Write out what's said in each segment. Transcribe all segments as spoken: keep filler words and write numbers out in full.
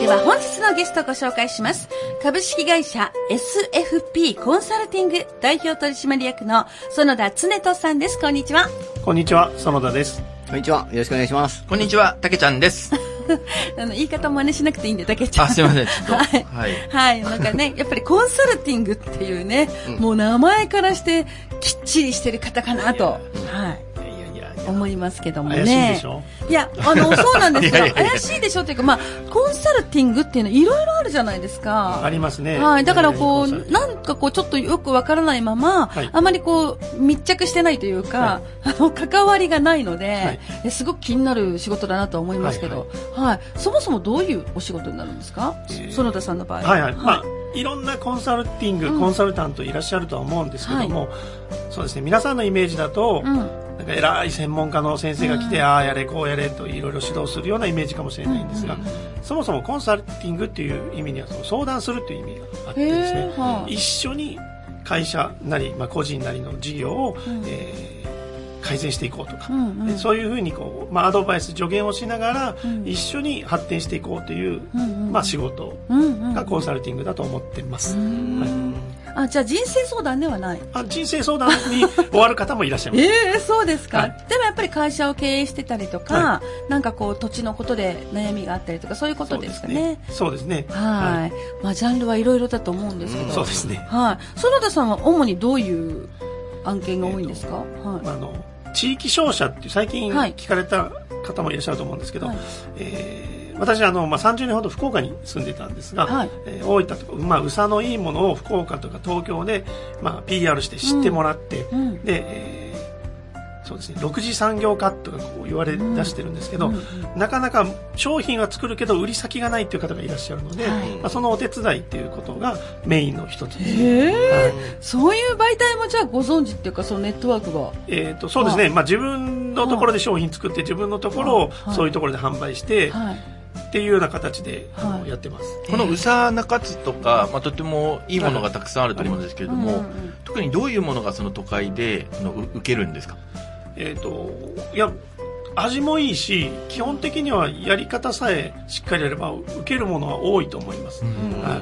では本日のゲストをご紹介します。株式会社 エスエフピー コンサルティング代表取締役の園田恒人さんです。こんにちは。 こんにちは、園田です。 こんにちは、よろしくお願いします。 こんにちは、たけちゃんです。 あの言い方真似しなくていいんで、たけちゃん。 あ、すいません。ちょっとはい、はい、はい、なんかね、やっぱりコンサルティングっていうね、うん、もう名前からしてきっちりしてる方かなと、はい、思いますけどもね。 怪しいでしょ。 いや、あのそうなんですよ。怪しいでしょというか、まあコンサルティングっていうのいろいろあるじゃないですか。 ありますね。 はい、だからこう、なんかこうちょっとよくわからないまま、はい、あまりこう密着してないというか、はい、あの関わりがないので、はい、すごく気になる仕事だなと思いますけど、はい、はいはい、そもそもどういうお仕事になるんですか、えー、園田さんの場合。 はいはい。はい、まあいろんなコンサルティング、うん、コンサルタントいらっしゃるとは思うんですけども、はい、そうですね。皆さんのイメージだと。うん、なんか偉い専門家の先生が来て、うん、ああやれこうやれといろいろ指導するようなイメージかもしれないんですが、うんうん、そもそもコンサルティングっていう意味にはその相談するという意味があってですね、はあ、一緒に会社なり、まあ、個人なりの事業を、うん、えー改善していこうとか、うんうん、そういうふうにこう、まあ、アドバイス助言をしながら、うん、一緒に発展していこうという、うんうん、まあ、仕事がコンサルティングだと思っています、うんはい、あじゃあ人生相談ではない。 あ人生相談に終わる方もいらっしゃいますえー、そうですか、はい、でもやっぱり会社を経営してたりとか、はい、なんかこう土地のことで悩みがあったりとかそういうことですかね。 そうですね。 はい、はい、まあ、ジャンルはいろいろだと思うんですけど、 うん、そうですね。 はい、園田さんは主にどういう案件が多いんですか。 えーはい、あの地域商社って最近聞かれた方もいらっしゃると思うんですけど、はいえー、私あの、まあ、さんじゅうねんほど福岡に住んでたんですが、はいえー、大分とか、まあ、宇佐のいいものを福岡とか東京で、まあ、ピーアール して知ってもらって、うん、で、えーそうですね、ろく次産業化とかこう言われ出してるんですけど、うんうんうん、なかなか商品は作るけど売り先がないっていう方がいらっしゃるので、はいまあ、そのお手伝いっていうことがメインの一つです、 ねはい、そういう媒体もじゃあご存知っていうかそのネットワークが、 えー、とそうですね、まあ、自分のところで商品作って自分のところをそういうところで販売して、はいはいっていうような形で、はい、やってます。 この宇佐中津とか、まあ、とてもいいものがたくさんあると思うんですけれども、はいうんうん、特にどういうものがその都会での受けるんですか。 えーと、いや味もいいし基本的にはやり方さえしっかりやれば受けるものは多いと思います、うんはい、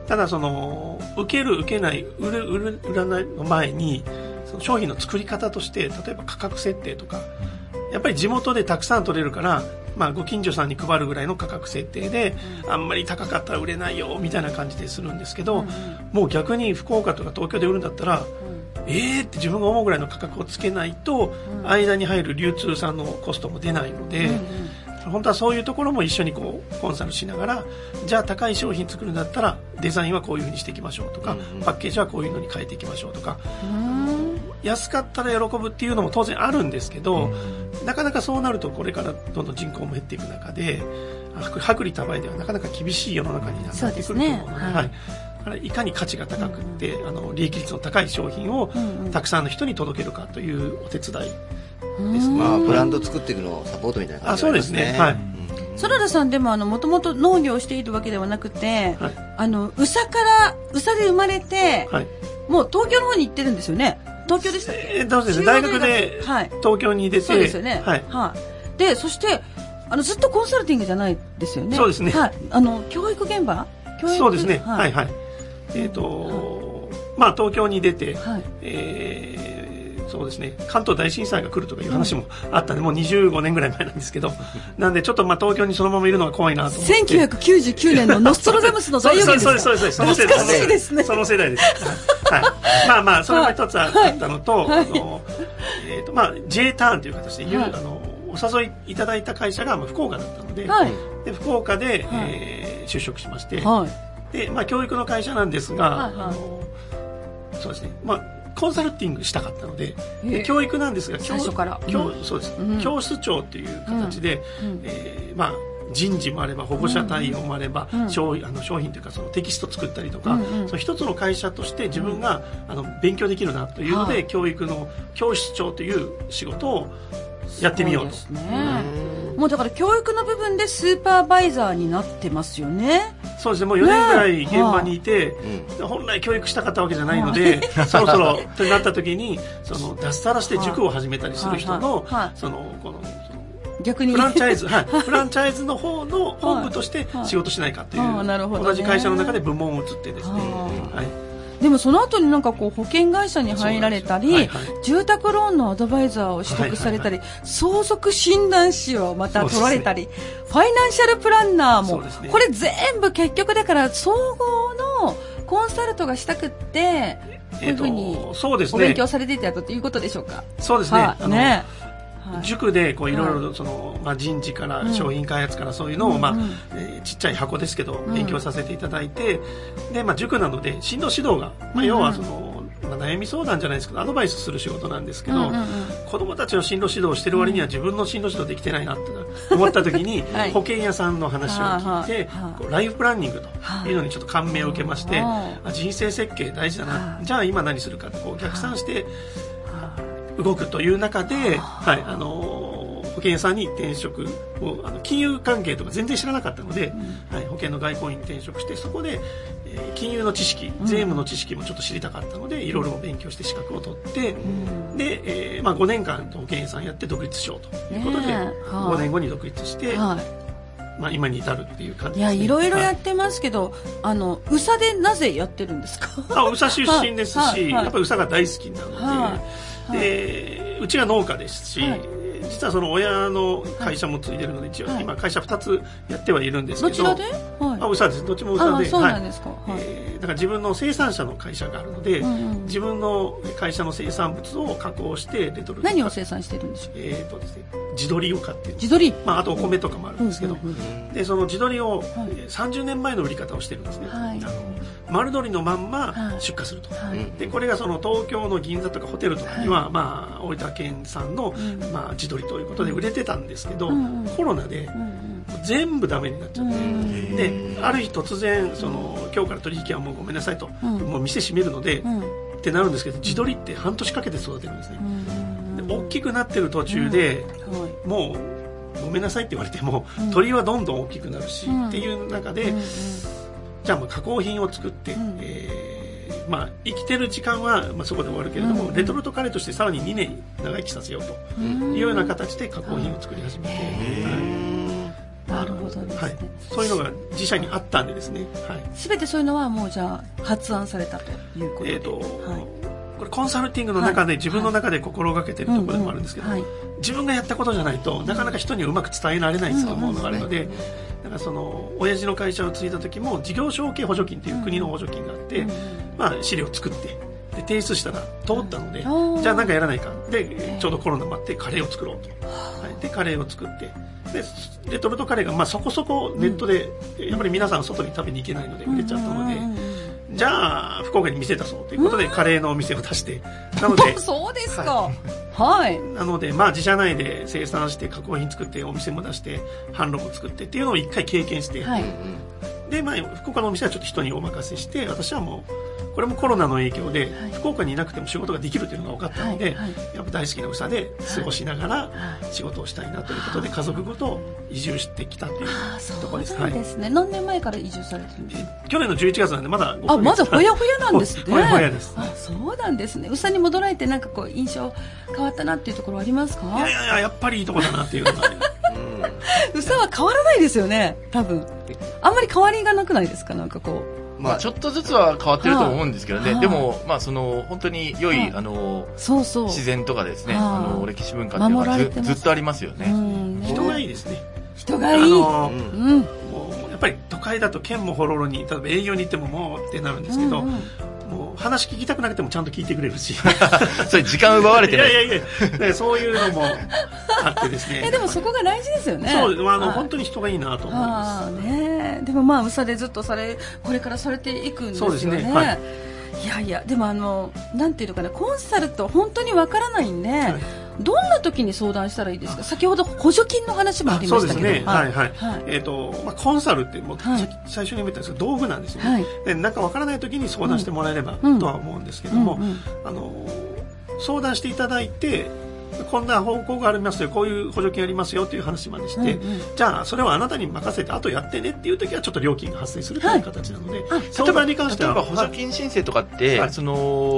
ただその受ける受けない売る売る売らないの前にその商品の作り方として例えば価格設定とかやっぱり地元でたくさん取れるからまあ、ご近所さんに配るぐらいの価格設定で、うん、あんまり高かったら売れないよみたいな感じでするんですけど、うんうん、もう逆に福岡とか東京で売るんだったら、うん、えーって自分が思うぐらいの価格をつけないと、うん、間に入る流通さんのコストも出ないので、うんうん、本当はそういうところも一緒にこうコンサルしながらじゃあ高い商品作るんだったらデザインはこういうふうにしていきましょうとか、うんうん、パッケージはこういうのに変えていきましょうとか、うん安かったら喜ぶっていうのも当然あるんですけど、うん、なかなかそうなるとこれからどんどん人口も減っていく中で薄利多売ではなかなか厳しい世の中になってくると思うので、ねはいはい、だからいかに価値が高くて、うん、あの利益率の高い商品をたくさんの人に届けるかというお手伝いですね、 まあ、ブランド作っていくのサポートみたいな感じですね。 あそうですね、はい園田さんでももともと農業をしているわけではなくて、はい、あの宇佐から宇佐で生まれて、はい、もう東京の方に行ってるんですよね。東京でしたっけ、 えー、そうですね、大学で東京に出て、 そうですよね、はいはい、でそしてあのずっとコンサルティングじゃないですよね。 そうですね、 はい、あの教育現場教育そうですね、はい、はいはい、えーとはいまあ、東京に出て、はいえー、そうですね、関東大震災が来るとかいう話もあったんで、もうにじゅうごねんぐらい前なんですけどなんでちょっとまあ東京にそのままいるのが怖いなと思ってせんきゅうひゃくきゅうじゅうきゅうねんのノストラダムスの大予言ですか。 そうですそうですそうです、その世代懐かしいですね。 その世代です、はい、まあまあそれが一つあったのと、はいあのえーとまあ、J ターンという形で、はい、あのお誘いいただいた会社がまあ福岡だったので、はい、で福岡で、はいえー、就職しまして、はいでまあ、教育の会社なんですが、はいはい、あのそうですね、まあコンサルティングしたかったので、えー、教育なんですが最初から、 教うんそうですうん、教室長という形で、うんえーまあ、人事もあれば保護者対応もあれば、うん、商, あの商品というかそのテキスト作ったりとか、うんうん、その一つの会社として自分が、うん、あの勉強できるなというので、はい、教育の教室長という仕事をやってみようと。 そうですね、うん、もうだから教育の部分でスーパーバイザーになってますよね。 そうですね、もうよねんぐらい現場にいて、ね、本来教育したかったわけじゃないので、そろそろとなった時にその脱サラして塾を始めたりする人の、そのこのその逆にフランチャイズ、はい、フランチャイズの方の本部として仕事しないかという、 はいはい、 同じ会社の中で部門を移ってですね、はい、 でもその後になんかこう保険会社に入られたり、はいはい、住宅ローンのアドバイザーを取得されたり、はいはいはい、相続診断士をまた取られたり、ね、ファイナンシャルプランナーも、ね、これ全部結局だから総合のコンサルトがしたくってこういうふうにお勉強されていたということでしょうか。 そうですね、 はあ、ね塾でこういろいろその、まあ、人事から商品開発からそういうのを、まあえー、ちっちゃい箱ですけど勉強させていただいて、で、まあ、塾なので進路指導が、まあ、要はその、まあ、悩み相談じゃないですけどアドバイスする仕事なんですけど、うんうんうん、子どもたちの進路指導をしてる割には自分の進路指導できてないなって思った時に、はい、保険屋さんの話を聞いて、こうライフプランニングというのにちょっと感銘を受けまして、あ人生設計大事だな、じゃあ今何するかってこう逆算して動くという中で、はい、あの保険屋さんに転職をあの金融関係とか全然知らなかったので、うんはい、保険の外交員に転職してそこで、えー、金融の知識税務の知識もちょっと知りたかったのでいろいろ勉強して資格を取って、うん、で、えーまあ、ごねんかん保険屋さんやって独立しようということで、ね、ごねんごに独立して、はいまあ、今に至るっていう感じですね。 いやいろいろやってますけど、はい、あの宇佐でなぜやってるんですか。 あ宇佐出身ですし、はいはい、やっぱり宇佐が大好きなので、はいでうちが農家ですし、はい、実はその親の会社もついてるので、一応今会社ふたつやってはいるんですけど、 どちらで、はい、 あ宇佐です。どっちも宇佐で、 そうなんですか、 はいえー、だから自分の生産者の会社があるので、うんうん、自分の会社の生産物を加工してレトルト何を生産してるんでしょう。 えーとですね、地鶏を買ってる地鶏、 まあ、あとお米とかもあるんですけど、うんうんうん、でその地鶏を、はい、さんじゅうねんまえの売り方をしてるんですね、はい、あの丸鶏のまんま出荷すると、はい、でこれがその東京の銀座とかホテルとかには、はいまあ、大分県産の、うんまあ、地鶏ということで売れてたんですけど、うんうん、コロナで、うんうん、全部ダメになっちゃって、うん、である日突然その今日から取引はもうごめんなさいと、うん、もう店閉めるので、うん、ってなるんですけど地鶏って半年かけて育てるんですね、うん、で大きくなってる途中で、うんはい、もうごめんなさいって言われても、うん、鶏はどんどん大きくなるし、うん、っていう中で、うんうんじゃあまあ加工品を作って、うんえーまあ、生きてる時間はまあそこで終わるけれども、うん、レトルトカレーとしてさらににねん長生きさせようというような形で加工品を作り始めて、 はい、なるほどですね、はい、 そういうのが自社にあったんでですね、はい、 全てそういうのはもうじゃあ発案されたということで、えーとはいこれコンサルティングの中で自分の中で心がけているところでもあるんですけど、はいはい、自分がやったことじゃないとなかなか人にはうまく伝えられないと思うのがあるので、だからその親父の会社を継いだ時も事業承継補助金という国の補助金があって、まあ、資料を作ってで提出したら通ったので、じゃあ何かやらないかでちょうどコロナもあってカレーを作ろうと、はい、でカレーを作ってでレトルトカレーがまあそこそこネットでやっぱり皆さん外に食べに行けないので売れちゃったので、じゃあ福岡に店出そうということでカレーのお店を出して、なのでそうですか、はい、 なのでまあ自社内で生産して加工品作ってお店も出して販路も作ってっていうのを一回経験して、はい、でまあ福岡のお店はちょっと人にお任せして、私はもうこれもコロナの影響で、はい、福岡にいなくても仕事ができるというのが分かったので、はいはい、やっぱ大好きな宇佐で過ごしながら仕事をしたいなということで、家族ごと移住してきたというところです。 そうですね、はい、何年前から移住されてるんですか。 去年のじゅういちがつなんでまだあまだほやほやなんですね。 ほやほやです。 あそうなんですね。宇佐に戻られてなんかこう印象変わったなっていうところありますか。 いやいやいややっぱりいいとこだなっていうのが、ね、 宇佐は変わらないですよね多分。あんまり変わりがなくないですか。なんかこうまあ、ちょっとずつは変わってると思うんですけどね、はあ、でも、まあ、その本当に良い、はあ、あのそうそう自然とかですね、はあ、あの歴史文化っていうのが ず, ずっとありますよね。 うん人がいいですね。 人がいい、あの、うん、 もうやっぱり都会だと県もほろろに例えば営業に行ってももうってなるんですけど、うんうん、もう話聞きたくなくてもちゃんと聞いてくれるしそれ時間奪われてない。 いやいやいやそういうのもあってですねえでもそこが大事ですよね。 そうあの本当に人がいいなと思います。 あねでもまあ宇佐でずっとされこれからされていくんですよね。そうですね、はい、いやいやでもあのなんていうのかなコンサルと本当にわからないんで、はい、どんな時に相談したらいいですか。先ほど補助金の話もありましたけど。そうですね、はいはいはい、えーとまあ、コンサルってもう、はい、最初に言ったんですけど道具なんですよね、はい、でなんかわからない時に相談してもらえれば、うん、とは思うんですけども、うんうん、あの相談していただいてこんな方向がありますよこういう補助金ありますよという話までして、うんうん、じゃあそれはあなたに任せてあとやってねっていう時はちょっと料金が発生するという形なので、はい、相談に関しては例えば補助金申請とかって、はい、その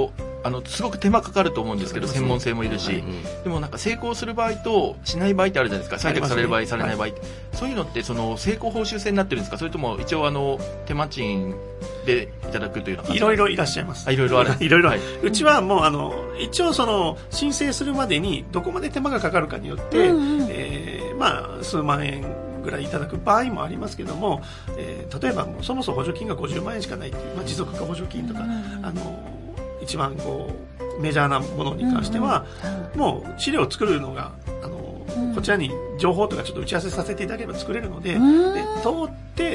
あのすごく手間かかると思うんですけど、専門性もいるし、はい、でもなんか成功する場合としない場合ってあるじゃないですか。採択される場合、ね、されない場合、はい、そういうのってその成功報酬制になってるんですか、それとも一応あの手間賃でいただくというのか。 いろいろいらっしゃいます。 あ、いろいろある。 いろいろ、はい、うちはもうあの一応その申請するまでにどこまで手間がかかるかによって、うんうん、えー、まあ数万円ぐらいいただく場合もありますけども、えー、例えばもうそもそも補助金がごじゅうまんえんしかないっていう、まあ、持続化補助金とか、うんうん、あの一番こうメジャーなものに関しては、うんうん、もう資料を作るのがあの、うん、こちらに情報とかちょっと打ち合わせさせていただければ作れるので、うん、で通って、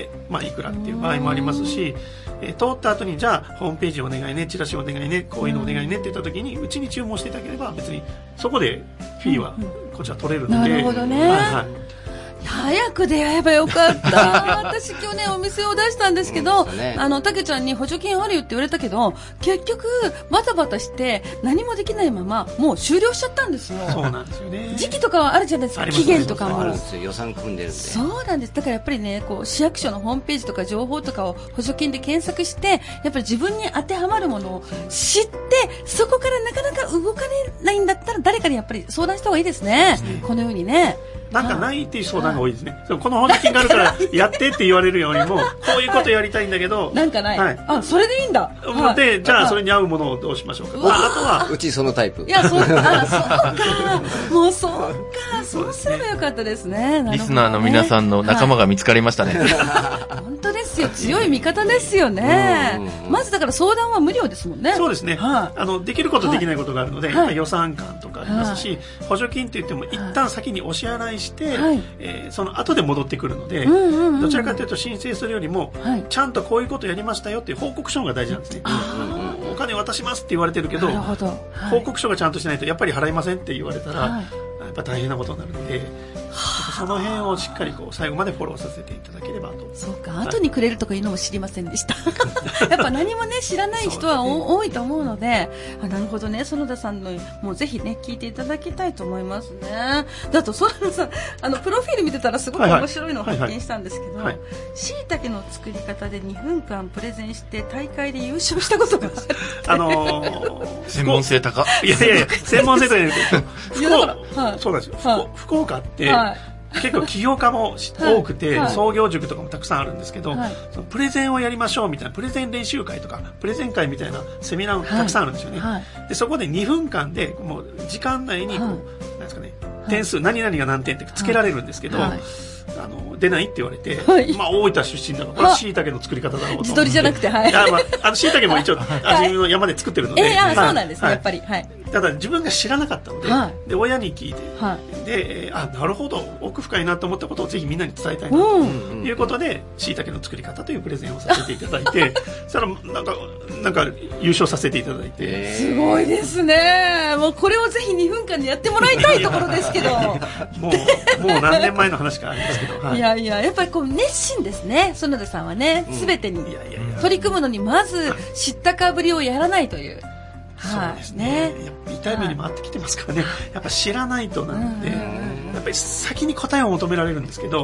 まあ、いくらっていう場合もありますし、えー、通った後にじゃあホームページお願いね、チラシお願いね、こういうのお願いねって言った時にうちに注文していただければ別にそこでフィーはこちら取れるので、 なるほどね、はいはい、早く出会えばよかった私去年お店を出したんですけど、うんね、あのたけちゃんに補助金あるよって言われたけど結局バタバタして何もできないままもう終了しちゃったんですよ。 そうなんですよね。 時期とかはあるじゃないですか、期限とかもあるんですよ。予算組んでるんで。 そうなんです。だからやっぱりね、こう市役所のホームページとか情報とかを補助金で検索してやっぱり自分に当てはまるものを知ってそこからなかなか動かれないんだったら誰かにやっぱり相談した方がいいですね。このようにね、 なんかないっていう相談が多いですね。この補助金があるからやってって言われるよりもこういうことやりたいんだけどなんかない、はい、あ、それでいいんだ、 はい、でじゃあそれに合うものをどうしましょうか。まあ、あとはうちそのタイプ。 いや、そうか、そうかもうそうか、そうすればよかったですね。 リスナーの皆さんの仲間が見つかりましたね、 はい、本当ですよ。強い味方ですよね。まずだから相談は無料ですもんね。 そうですね、はい、あのできることできないことがあるので、はい、やっぱり予算感とかありますし、はい、補助金といっても一旦先にお支払いして、はい、えー、その後で戻ってくるので、うんうんうん、どちらかというと申請するよりも、はい、ちゃんとこういうことやりましたよっていう報告書が大事なんですね。お金渡しますって言われてるけど、 なるほど、はい、 報告書がちゃんとしないとやっぱり払いませんって言われたら、はい、やっぱ大変なことになるので、その辺をしっかりこう最後までフォローさせていただければと。 そうか、後にくれるとかいうのも知りませんでしたやっぱ何もね知らない人は、ね、多いと思うので、あ、なるほどね、園田さんのもうぜひね聞いていただきたいと思いますね。だと園田さん、あのプロフィール見てたらすごく面白いのを発見したんですけど、しいたけの作り方でにふんかんプレゼンして大会で優勝したことがあるあのー、 専門性高いやいやいや専門性というかそうなんですよ、はい、福岡って、はい、結構起業家も多くて、はい、創業塾とかもたくさんあるんですけど、はい、そのプレゼンをやりましょうみたいなプレゼン練習会とかプレゼン会みたいなセミナーもたくさんあるんですよね、はい、でそこでにふんかんでもう時間内にこう、はい、なんですかね、点数、はい、何々が何点ってつけられるんですけど、はいはい、あの出ないって言われて、はい、まあ大分出身だからこれはしいたけの作り方だろうと思って、 自撮りじゃなくて、はい、 あ、まあ、あのしいたけも一応味の山で作ってるので、 えー、あ、そうなんですね、はい、やっぱり、はい、 ただ自分が知らなかったので、はい、で親に聞いて、はい、で、あ、なるほど奥深いなと思ったことをぜひみんなに伝えたいなということでしいたけの作り方というプレゼンをさせていただいてそしたらなんかなんか優勝させていただいて、 すごいですね。もうこれをぜひにふんかんでやってもらいたいところですけどもうもう何年前の話かありますけど、はい、 いやいや、やっぱりこう熱心ですね、園田さんはね、すべ、うん、てに取り組むのにまず知ったかぶりをやらないという、 そうですね、ね、痛い目に回ってきてますからね、やっぱ知らないとなので、やっぱり先に答えを求められるんですけど、はい、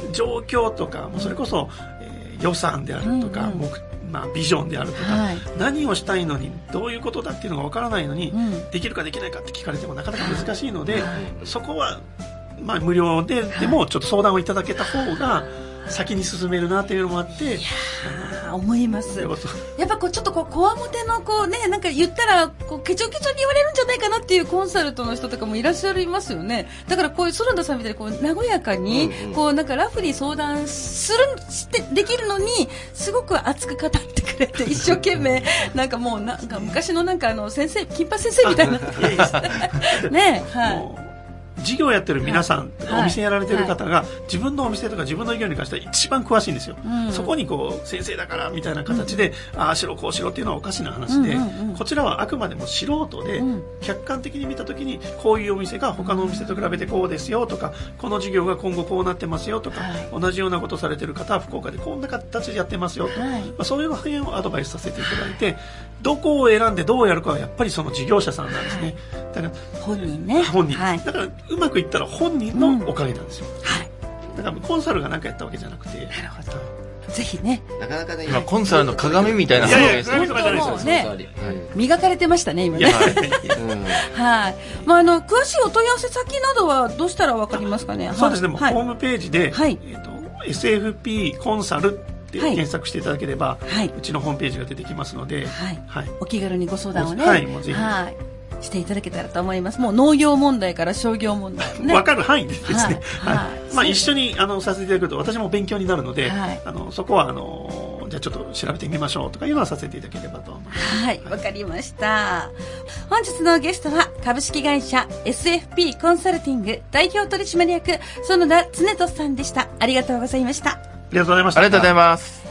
状況とかもそれこそ、えー、予算であるとか、うんうん、目まあ、ビジョンであるとか、はい、何をしたいのにどういうことだっていうのが分からないのに、うん、できるかできないかって聞かれてもなかなか難しいので、はい、そこは、まあ、無料ででもちょっと相談をいただけた方が先に進めるなっていうのもあって、いや思います。やっぱこうちょっとこうこわもてのこうね、なんか言ったらこうケチョケチョに言われるんじゃないかなっていうコンサルトの人とかもいらっしゃいますよね。だからこういう園田さんみたいにこう和やかに、うんうん、こうなんかラフに相談するしてできるのにすごく熱く語ってくれて一生懸命なんかもうなんか昔のなんかあの先生金八先生みたいになってね、はい。 事業やってる皆さん、はい、お店やられてる方が、はい、自分のお店とか自分の事業に関しては一番詳しいんですよ、うん、そこにこう先生だからみたいな形で、うん、ああしろこうしろっていうのはおかしな話で、うんうんうん、こちらはあくまでも素人で、うん、客観的に見た時にこういうお店が他のお店と比べてこうですよとか、この事業が今後こうなってますよとか、はい、同じようなことされてる方は福岡でこんな形でやってますよと、はい、まあ、そういう辺をアドバイスさせていただいて、どこを選んでどうやるかはやっぱりその事業者さんなんですね、だから本人ね、 本人、はい、だからうまくいったら本人のおかげなんですよ、うん、はい、だからコンサルが何かやったわけじゃなくて、なるほど、 ぜひね。 なかなかね、 今コンサルの鏡みたいな話ですね。 もうね、磨かれてましたね、今ね。はい。まあ、あの、詳しいお問い合わせ先などはどうしたらわかりますかね。 そうですね、ホームページで、 はい、 えっと、エスエフピー コンサルって検索していただければ、はい、うちのホームページが出てきますので、 はいはい、お気軽にご相談をね、 はい、もうぜひ、 はい、していただけたらと思います。もう農業問題から商業問題ね、 分かる範囲でですね、はいはいはい、 まあ、一緒にあのさせていただくと私も勉強になるので、 はい、 あのそこはあのじゃあちょっと調べてみましょうとかいうのはさせていただければと思います。 はい、わかりました。本日のゲストは株式会社 エスエフピー コンサルティング代表取締役園田恒俊さんでした。ありがとうございました。 ありがとうございました。 ありがとうございます。